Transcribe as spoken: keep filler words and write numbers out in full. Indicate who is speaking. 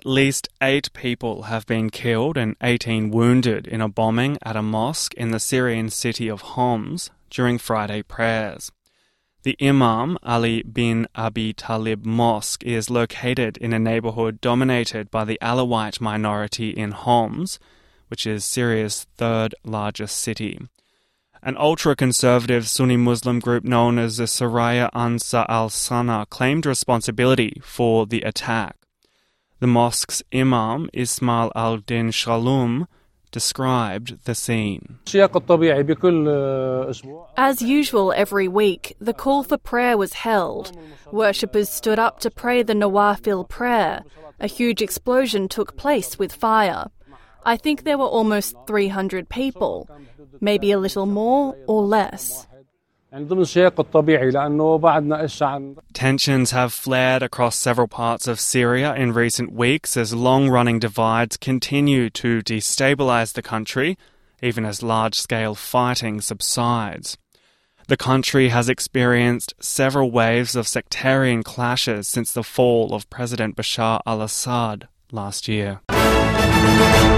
Speaker 1: At least eight people have been killed and eighteen wounded in a bombing at a mosque in the Syrian city of Homs during Friday prayers. The Imam Ali bin Abi Talib Mosque is located in a neighbourhood dominated by the Alawite minority in Homs, which is Syria's third largest city. An ultra-conservative Sunni Muslim group known as the Saraya Ansar al-Sana claimed responsibility for the attack. The mosque's Imam, Ismail al-Din Shalom, described the scene.
Speaker 2: As usual every week, the call for prayer was held. Worshippers stood up to pray the Nawafil prayer. A huge explosion took place with fire. I think there were almost three hundred people, maybe a little more or less.
Speaker 1: Tensions have flared across several parts of Syria in recent weeks as long-running divides continue to destabilise the country, even as large-scale fighting subsides. The country has experienced several waves of sectarian clashes since the fall of President Bashar al-Assad last year.